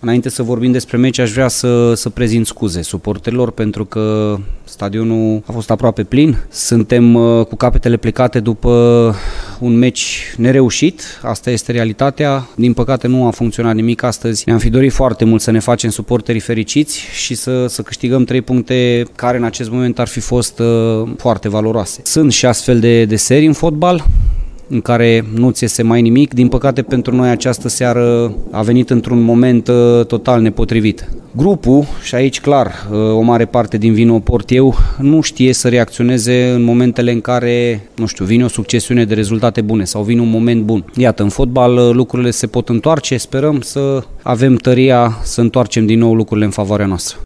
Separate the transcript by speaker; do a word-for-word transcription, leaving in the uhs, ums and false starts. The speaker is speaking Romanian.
Speaker 1: Înainte să vorbim despre meci, aș vrea să, să prezint scuze suporterilor pentru că stadionul a fost aproape plin. Suntem uh, cu capetele plecate după un meci nereușit, asta este realitatea. Din păcate nu a funcționat nimic astăzi. Ne-am fi dorit foarte mult să ne facem suporterii fericiți și să, să câștigăm trei puncte care în acest moment ar fi fost uh, foarte valoroase. Sunt și astfel de, de serii în fotbal în care nu ți iese mai nimic. Din păcate pentru noi această seară a venit într-un moment uh, total nepotrivit. Grupul, și aici clar uh, o mare parte din vină o port eu, nu știe să reacționeze în momentele în care, nu știu, vine o succesiune de rezultate bune sau vine un moment bun. Iată, în fotbal uh, lucrurile se pot întoarce, sperăm să avem tăria să întoarcem din nou lucrurile în favoarea noastră.